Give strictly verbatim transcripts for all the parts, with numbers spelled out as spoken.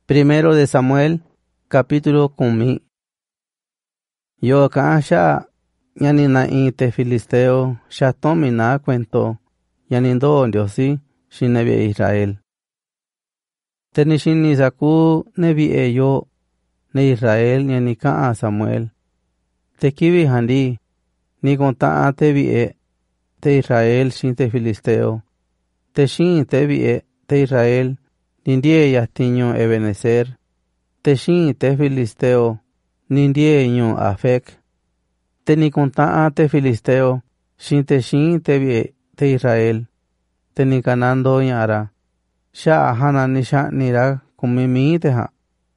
Primero de Samuel, capítulo kumi. Yo kaasha yanina inte filisteo shatomina cuento yanindo ndiosi shinebe Israel. Tenishini zaku nebi eyo ne Israel yanika a Samuel. Te kibi handi ni konta tebi e te Israel shinte filisteo. Te shin tebi e te Israel nindie yastiño Ebenezer. Te shin te filisteo nindie ño Afek. Te ni konta te filisteo shinte shin tebi e te Israel. Te ni kanando ñara. Sha hana ni sha nira kumimi teha.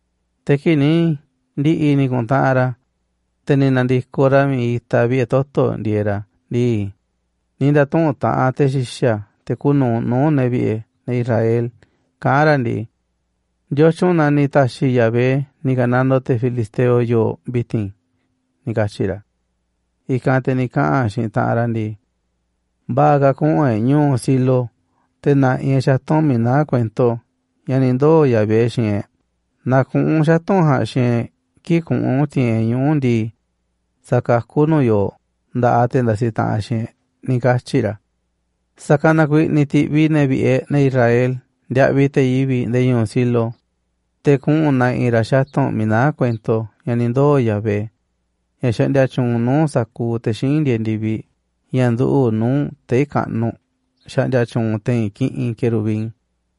Te kini di ni kontara. Te ni nandikora mi itabi etoto diera di. Ninda ton ta te shisha te kuno no nebi e ne Israel. Karandi. Yo chuna ni tashi yabe ni ganando te filisteo yo bitin. Ni kachira. Ikante ni kaa shinta arandi. Baga con e nyo silo. Te na in shaton mi na cuento. Yanindo yabe shin. Na kun shaton ha shin. Ki kun tien yun di. Saka kuno yo. Da aten da sita shin. Ni kachira. Saka na kui ni ti vi nebi e ne Israel. Dia vite yibi de yon silo. Te kun na ira shaton mi na cuento. Yanindo yabe. Yashan dia chung no saku te shin dien dibi. Yandu nu te kanu. Shan dia chung ten ki in kerubin.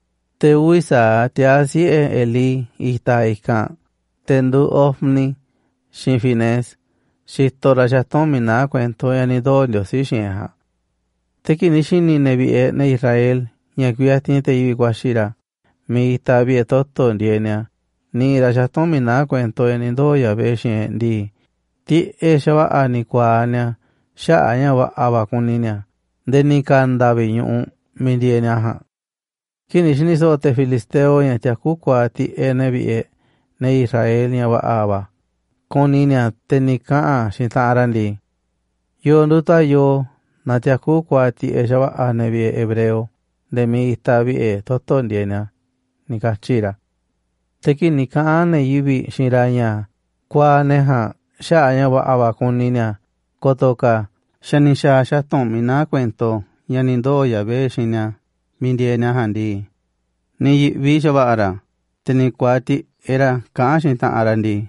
Te uisa te asi e eli ita ika. Tendu ofni. Shin fines. Shittora shaton mi na cuento yanindo diosi shinha. Te kinishin ni nebi e ne Israel. Nyakuya tini te ibi kwashira. Mi ita bi etoto ndienia. Ni ra shaton mi na cuento yanindo yabe shin di. Ti e shaba ani kwa anya. Sha anya wa aba kuninia. De ni kanda biñu mi ndienia ha. Kinishini so te filisteo ya tiaku kwa ti e nebi e. Ne Israel nya wa aba. Koninia te ni kaa shinta arandi. Yo nduta yo. Na tiaku kwa ti e shaba a nebi e hebreo. De mi itabi e toto ndienia. Ni kachira. Teki ni kaa ne yibi shiranya. Kwa neha. Sha anya wa aba kuninia. Kotoka. Shanisha shaton mina cuento. Yanindo yabe shinya. Mindienia handi. Ni vi shaba ara. Teni kwa ti era kaa shinta arandi.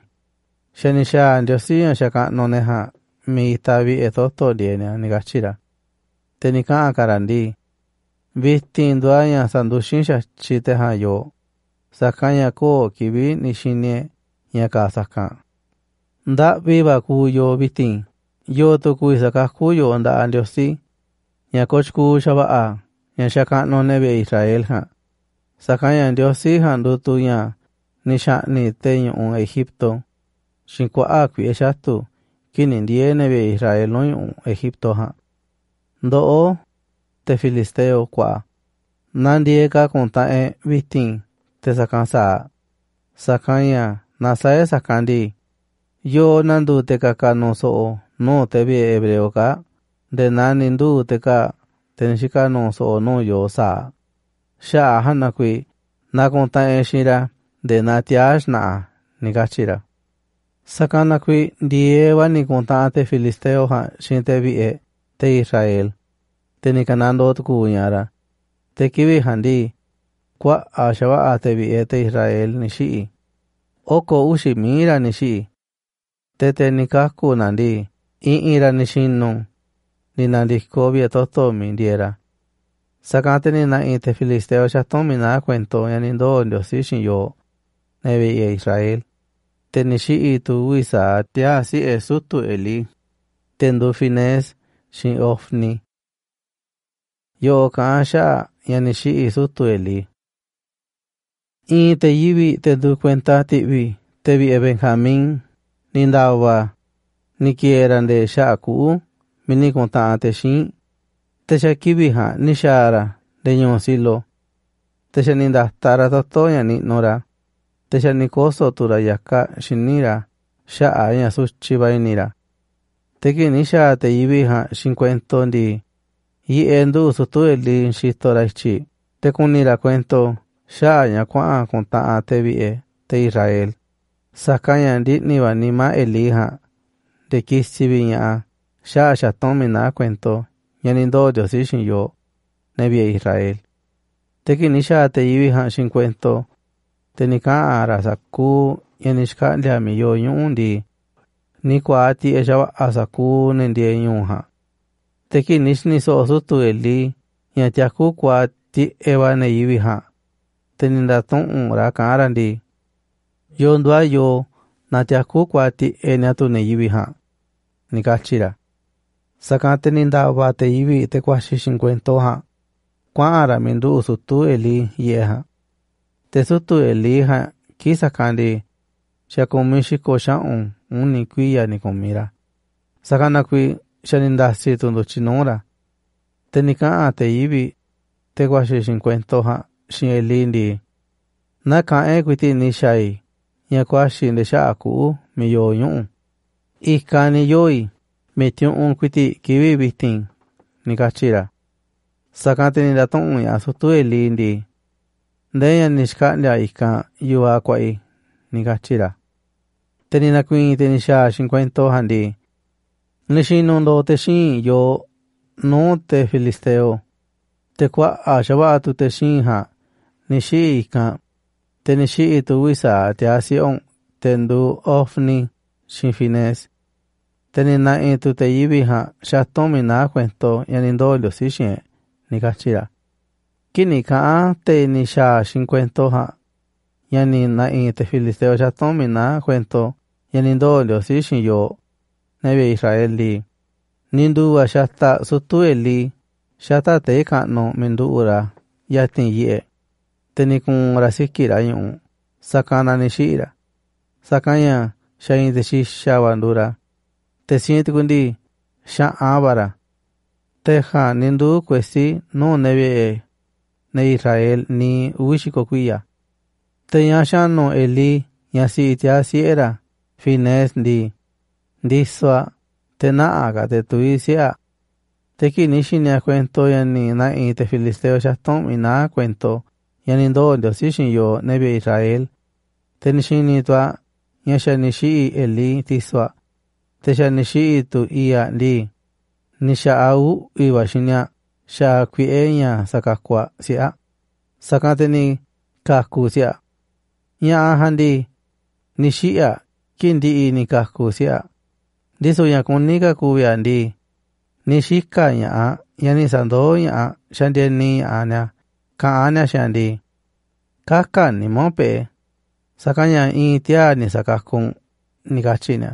Shanisha ndiosi shaka noneha. Mi itabi e toto ndienia. Ni kachira. Teni kaa karandi. Vistin duanya sandushin shachite ha yo. Sakanya ko kibi nishinie nyaka saka. Nda viva kuyo vistin. Yo to kui saka kuyo nda andiosi. Nyakoch ku shaba a. Nyashaka no nebe Israel ha. Sakanya andiosi handu tuya. Nisha ni teño un Egipto. Shinkwa a kui eshatu. Kini ndie nebe Israel no un Egipto ha. Ndo o. Te filisteo kwa. Nandie ka konta e vistin. Te sakansa. Sakanya. Nasae sakandi. Yo nandu te ka ka no so. No te vi hebreo ka. De nanindu te ka. Tenshika no so no yo sa. Sha hana kui. Na konta e shira. De na tiash na. Ni kachira. Sakana kui. Diewa ni konta te filisteo ha. Shinte vi e. Te Israel. Te ni kanando tuku nyara. Te kibi handi. Kwa ashaba ate vi e te Israel nishi. Oko ushi mira nishi. Te te ni kaku nandi. In ira nishinno. Ni nandi kobi etoto mindiera. Sakante ni na in te filisteo shaton mi na cuento yanindo ndiosi shin yo. Nebi e Israel. Te nishi tu wisa tia si e sutu eli. Tendu fines shin ofni. Yo kaasha yanishi sutu eli. In te yibi te du cuenta tibi. Te vi e Benjamín. Nindawa. Ni quieran de shaku. Mini konta te shin. Te shakibi ha nishara. De nyon silo. Te shaninda tara toto yani nora. Te shanikoso tura yaka shinira. Sha aya suchiba inira. Te ki nisha te yibi ha shinkwento ndi. Yi endu sutu eli shitora ichi. Te kunira cuento. Sha aya kwa konta te vi e. te'e Israel. Sakan ña ndi'niva nima Elí ja̱a̱nꞌ nde̱ kitsivi ña̱ꞌaꞌ xaꞌa̱ꞌ xatu̱mi̱ naá kuento ña̱ ni̱ ndoo̱ Ndiosí xiinꞌ yooꞌ, ne̱ vi̱ꞌe̱ Israel. Te̱ kii̱ꞌ ni̱ xaa̱ te̱ yivi̱ꞌ ja̱a̱nꞌ xiinꞌ kuento, te̱ ni̱ kaꞌa̱n ra̱ sa̱kuuꞌ ña̱ ni̱ xkaꞌndi̱a̱ mi̱iꞌ yoo ñuꞌu̱ ndii, ni̱ ku̱a̱a tiꞌeꞌ xa̱va̱ꞌa̱ sa̱kuuꞌ ne̱ ndieeꞌ ñu̱u̱ ja̱a̱nꞌ. Te̱ kii̱ꞌ ni̱ xi̱ni̱ so̱ꞌo̱ sutu̱ Elí ña̱ tiakú ku̱a̱a tiꞌeꞌ va̱ ne̱ yivi̱ꞌ ja̱a̱nꞌ, te̱ ni̱ nda̱tuꞌu̱nꞌ ra̱ kaꞌán ra̱ ndii: ―¿Yo̱o̱ nduuꞌ a̱ yoo na tiakú ku̱a̱a tiꞌeꞌ ni̱a̱ tu̱ ne̱ yivi̱ꞌ ja̱a̱nꞌ? ―ni̱ katyi̱ ra̱. Sa̱kanꞌ te̱ ni̱ nda̱va̱ te̱ yivi̱ꞌ te̱ ku̱a̱xi̱ xiinꞌ kuento ja̱a̱nꞌ kuaꞌa̱n ra̱ miiꞌ nduꞌu̱ꞌ sutu̱ Elí yiꞌeꞌ ja̱a̱nꞌ. Te̱ sutu̱ Elí ja̱a̱nꞌ kii̱ꞌ sa̱kanꞌ ndii, xa̱ ku̱miꞌ xiko xaꞌu̱n uni̱ kuiya̱ ni̱ ku̱miꞌ ra̱. Sa̱kanꞌ na kuiiꞌ xa̱ ni̱ nda̱si̱ tu̱ ndu̱tyiꞌ nuu̱ꞌ ra̱. Te̱ ni̱ kaꞌa̱n te̱ yivi̱ꞌ te̱ ku̱a̱xi̱ xiinꞌ kuento ja̱a̱nꞌ xiinꞌ Elí ndii: ―Näkaꞌán ku̱i̱ti̱ꞌ ni̱ xa̱a̱ i̱ ña̱ ku̱a̱xi̱ nde̱e̱ xaꞌa̱ꞌ kuꞌu̱ miiꞌ yoo ñuꞌu̱. I̱kanꞌ ni̱ yoo̱ i̱ mi̱tiuꞌun ku̱i̱ti̱ꞌ kivi̱ꞌ vi̱ti̱n ―ni̱ katyi̱ ra̱. Sa̱kanꞌ te̱ ni̱ nda̱tuꞌu̱nꞌ ña̱ꞌaꞌ sutu̱ Elí ndii: ―¿Ndee ña̱ ni̱ xkaꞌndi̱a̱ i̱kanꞌ yu̱vaꞌ kuaꞌa i̱? ―ni̱ katyi̱ ra̱. Te̱ ni̱ na̱kuii̱n te̱ ni̱ xa̱a̱ xiinꞌ kuento ja̱a̱nꞌ ndii: ―Ni̱ xinu̱ ndo̱o̱ te̱ xíinꞌ yoo nuu̱ꞌ te̱ filisteo, te̱ kuaꞌa̱ꞌ xa̱va̱ꞌa̱ tu̱ te̱ xíinꞌ ja̱a̱nꞌ ni̱ xiꞌi̱ i̱kanꞌ, te̱ ni̱ xiꞌi̱ tu̱ uvi̱ sa̱aꞌ tiaa̱ siꞌe̱ u̱nꞌ te̱ nduuꞌ Ofni xiinꞌ Finés. Te̱ ni̱ na̱ꞌi̱ tu̱ te̱ yivi̱ꞌ ja̱a̱nꞌ xatu̱mi̱ naá kuento ña̱ ni̱ ndoo̱ Ndiosí xiinꞌ e̱ꞌ ―ni̱ katyi̱ ra̱. Kii̱ꞌ ni̱ kaꞌán te̱ ni̱ xa̱a̱ xiinꞌ kuento ja̱a̱nꞌ ña̱ ni̱ na̱ꞌi̱ te̱ filisteo xatu̱mi̱ naá kuento ña̱ ni̱ ndoo̱ Ndiosí xiinꞌ yooꞌ, ne̱ vi̱ꞌe̱ Israel ndii, ni̱ ndu̱va̱ xata̱ꞌ sutu̱ Elí xata̱ꞌ tei̱ kaꞌnuꞌ miiꞌ nduꞌu̱ꞌ ra̱ yatin yiꞌeꞌ, te̱ ni̱ kuun ra̱ siki̱ ra̱ ñu̱ꞌuꞌ, sa̱kanꞌ na ni̱ xiꞌi̱ ra̱. Sa̱kanꞌ ña̱ xa̱ i̱i̱n te̱ xixa va̱ nduuꞌ ra̱. Te̱ siin tuku ndii, xaꞌan va̱ ra̱. Te̱ ja̱a̱nꞌ ni̱ nduu kuesí nuu̱ꞌ ne̱ vi̱ꞌe̱ ne̱ Israel niiꞌ uvi̱ xiko kuiya̱. Te̱ ñaꞌ xa̱nu̱ Elí ñasiꞌi tiaa̱ siꞌe̱ ra̱ Finés ndii, ndisoꞌ aꞌ te̱ naꞌa̱ ka̱ te̱ tuvi̱ siꞌe̱ aꞌ. Te̱ kii̱ꞌ ni̱ xi̱ni̱ aꞌ kuento ña̱ ni̱ na̱ꞌi̱ te̱ filisteo xatu̱mi̱ naá kuento ña̱ ni̱ ndoo̱ Ndiosí xiinꞌ yooꞌ, ne̱ vi̱ꞌe̱ Israel, te̱ ni̱ xi̱ni̱ tu̱ aꞌ ña̱ xa̱ ni̱ xiꞌi̱ Elí tisoꞌ aꞌ, te̱ xa̱ ni̱ xiꞌi̱ tu̱ i̱i̱ꞌ aꞌ ndii, ni̱ xa̱ꞌaꞌ uꞌvi̱ va̱ xini aꞌ xa̱ꞌa̱ kuiꞌe ña̱ sa̱kaku̱ aꞌ siꞌe̱ aꞌ. Sa̱kanꞌ te̱ ni̱ kaku̱ siꞌe̱ aꞌ. Ñaꞌaꞌ ja̱a̱nꞌ ndii, ni̱ xiꞌi̱ aꞌ kii̱ꞌ ndiꞌi̱ ni̱ kaku̱ siꞌe̱ aꞌ. Ndisu̱ ña̱ kuní ka̱ ku̱vi̱ aꞌ ndii, ni̱ xika̱ ña̱ꞌaꞌ ña̱ ni̱ sa̱ndoó ña̱ꞌaꞌ xa̱ndi̱e̱ni ña̱ꞌaꞌ ni̱a̱ kaꞌán ni̱a̱ xiinꞌ aꞌ ndii: ―Kaka̱ nimá u̱nꞌ peꞌe, sa̱kanꞌ ña̱ i̱i̱n tiaa̱ ni̱ sa̱kaku̱ u̱nꞌ ―ni̱ katyi̱ ni̱a̱.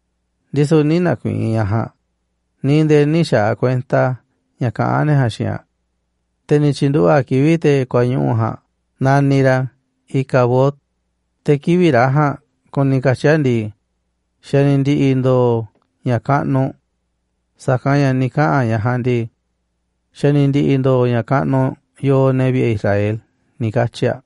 Ndisu̱ nï̱ na̱kuii̱n ñaꞌ ja̱a̱nꞌ, ni̱ nde̱e̱ nï̱ xa̱ꞌaꞌ kuenta ña̱ kaꞌán ne̱ ja̱a̱nꞌ xiinꞌ aꞌ. Te̱ ni̱ tyi̱nduꞌu̱ꞌ aꞌ kivi̱ꞌ te̱ kuañuꞌu̱ ja̱a̱nꞌ nani̱ ra̱ Icabod. Te̱ kivi̱ꞌ ra̱ ja̱a̱nꞌ kuni katyi aꞌ ndii, xa̱ ni̱ ndiꞌi̱ ndo̱o̱ ña̱ kaꞌnuꞌ. Sa̱kanꞌ ña̱ ni̱ kaꞌa̱n ñaꞌ ja̱a̱nꞌ ndii: ―Xa̱ ni̱ ndiꞌi̱ ndo̱o̱ ña̱ kaꞌnuꞌ yoo ne̱ vi̱ꞌe̱ Israel ―ni̱ katyi̱ aꞌ.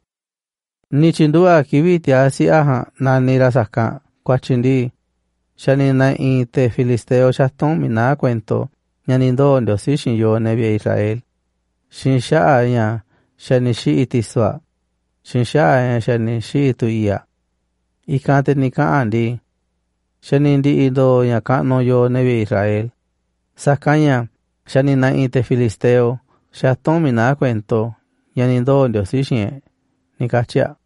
Ni̱ tyi̱nduꞌu̱ꞌ aꞌ kivi̱ꞌ tiaa̱ siꞌe̱ aꞌ ja̱a̱nꞌ nani̱ ra̱ sa̱kanꞌ ku̱a̱tyi̱ ndii, xa̱ ni̱ na̱ꞌi̱ te̱ filisteo xatu̱mi̱ naá kuento ña̱ ni̱ ndoo̱ Ndiosí xiinꞌ yooꞌ, ne̱ vi̱ꞌe̱ Israel, xiinꞌ xaꞌa̱ꞌ ña̱ xa̱ ni̱ xiꞌi̱ tisoꞌ aꞌ, xiinꞌ xaꞌa̱ꞌ ña̱ xa̱ ni̱ xiꞌi̱ tu̱ i̱i̱ꞌ aꞌ. I̱kanꞌ te̱ ni̱ kaꞌa̱n ndii: ―Xa̱ ni̱ ndiꞌi̱ ndo̱o̱ ña̱ kaꞌnuꞌ yoo ne̱ vi̱ꞌe̱ Israel, sa̱kanꞌ ña̱ xa̱ ni̱ na̱ꞌi̱ te̱ filisteo xatu̱mi̱ naá kuento ña̱ ni̱ ndoo̱ Ndiosí xiinꞌ e̱ꞌ ―ni̱ katyi̱ aꞌ.